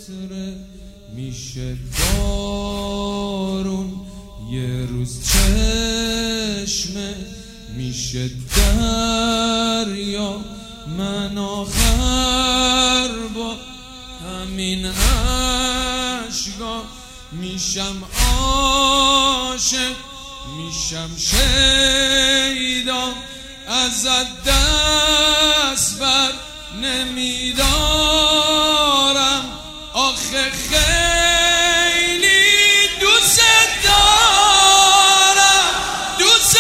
عطر میشه بارون، یه روز چشمه میشه دریا. من آخر با همین عشقا میشم عاشق، میشم شیدا. ازت دست بر نمیدارم، آخه خیلی دوست دارم، دوست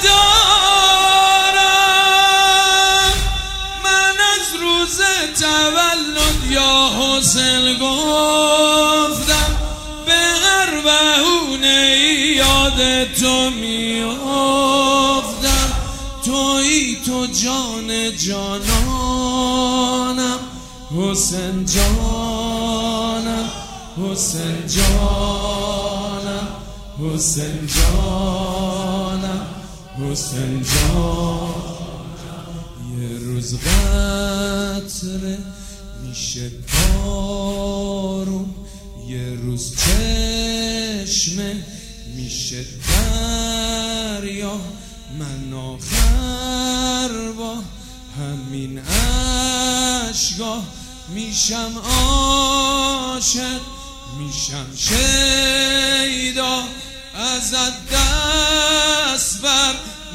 دارم. من از روز تولد یا حسین گفتم، به هر بهونه یاد تو میافتم. تویی تو جان جانانم، حسین جانم، حسین جانم، حسین جانم، حسین جانم. یه روز قطره میشه بارون، یه روز چشمه میشه دریا. من آخر با همین عشقا میشم عاشق، میشم شیدا. ازت دست بر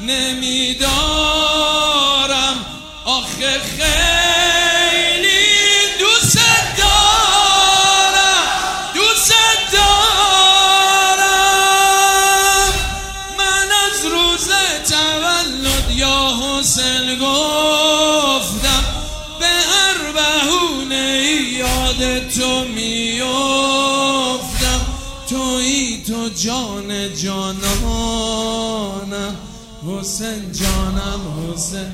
نمیدارم، آخه خیلی دوست دارم، دوست دارم. من از روز تولد یا حسین گفتم، به هر بهونه یاد تو میافتم. تویی تو جان جانانم، حسین جانم، حسین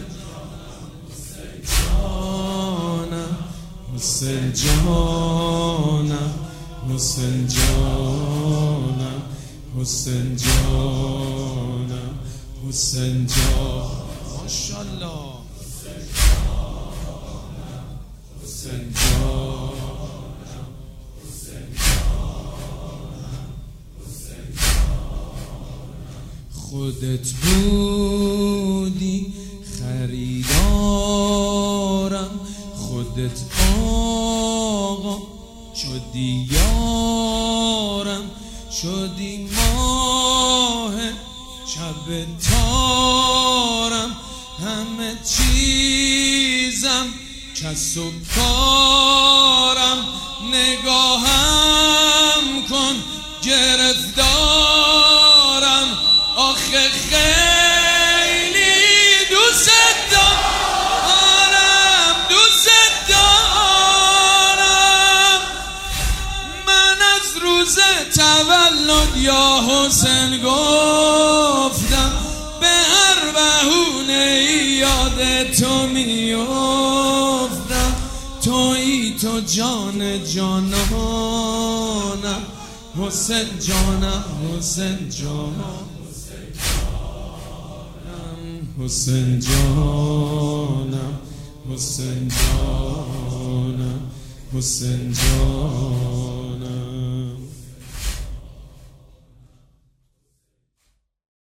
جانم، حسین جانم، حسین جانم، حسین جانم، حسین جانم. ماشاءالله. حسین جانم، حسین جانم، حسین جانم. خودت بودی خریدارم، خودت آقا شدی یارم. شدی ماه شب تارم، همه چیزم کس و کارم. نگاهم کن گرفتارم، آخه خیلی دوست دارم، دوست دارم. من از روز تولد یا حسین گفتم، به هر بهونه یاد تو میافتم. تویی تو جان جانانم، حسین جانم، حسین جانم، حسین جانم، حسین جانم، حسین جانم.